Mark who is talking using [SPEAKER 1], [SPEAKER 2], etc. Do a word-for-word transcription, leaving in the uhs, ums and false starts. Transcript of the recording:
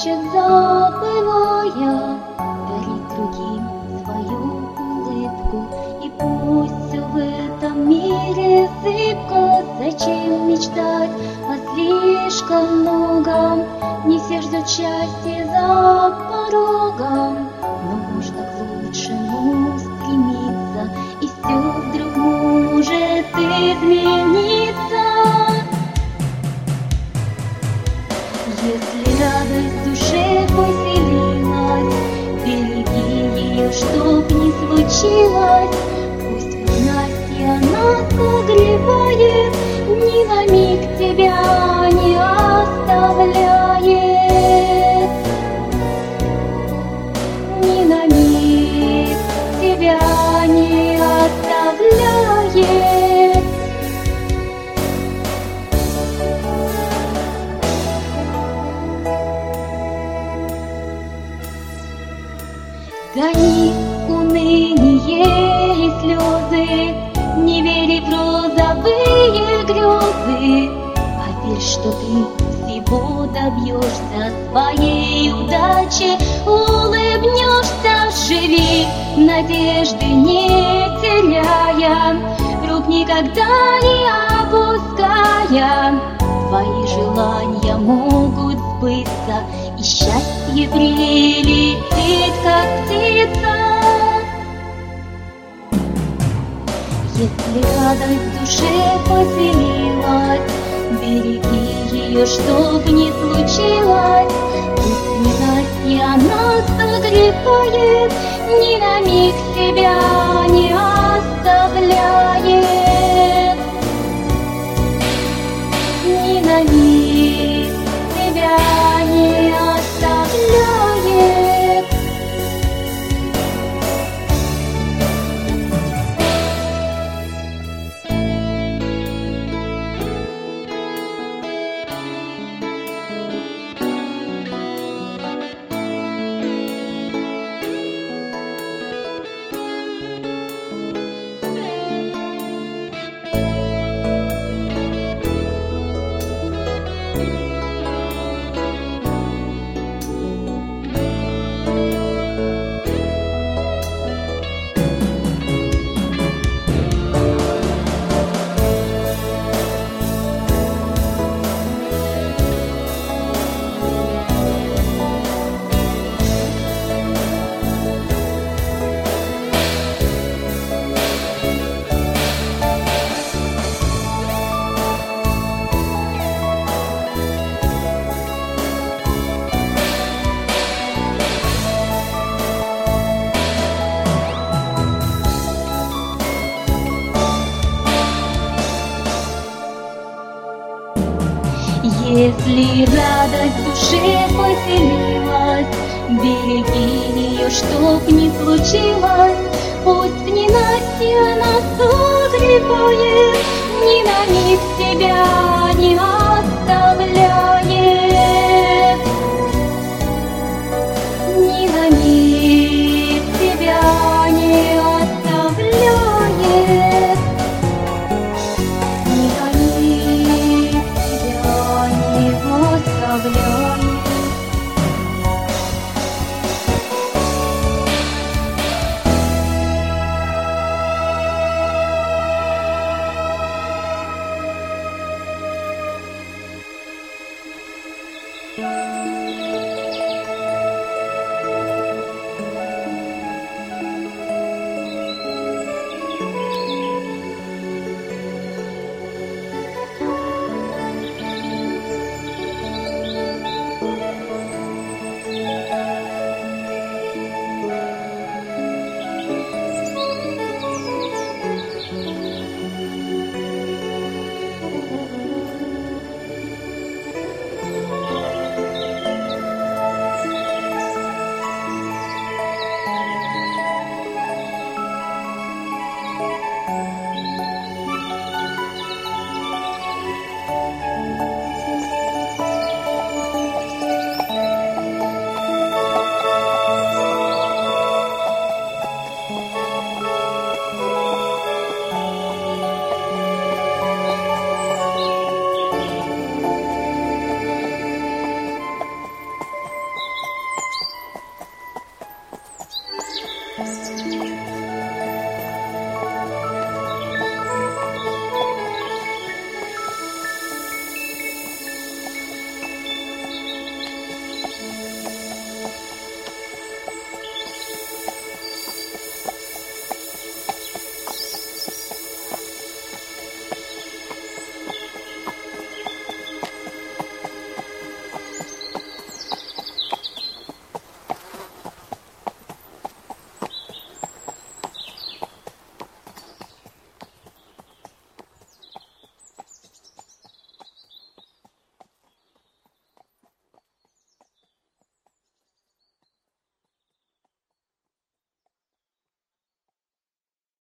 [SPEAKER 1] плачет, забывая дарить другим свою улыбку. И пусть все в этом мире зыбко, зачем мечтать о слишком многом? Не все ждут счастья за порогом, но можно к лучшему стремиться, и все вдруг может измениться. Если радость в душе поселилась, береги ее, чтоб не случилось. Пусть в ненастье она согревает, ни на миг тебя не оставляет. Ни на миг тебя не оставляет. Гони уныние и слезы, не вери в розовые грезы. Поверь, что ты всего добьешься, своей удачи улыбнешься. Живи, надежды не теряя, рук никогда не опуская. Твои желания могут сбыться, и счастье прилетит, как птица. Если радость в душе поселилась, береги ее, чтоб не случилось. Пусть ненастье она согревает, ни на миг себя не оставляет. Ни на миг тебя не оставляет. Если радость в душе поселилась, береги ее, чтоб не случилось. Пусть в ненастье она согревает, ни на миг тебя не оставляет.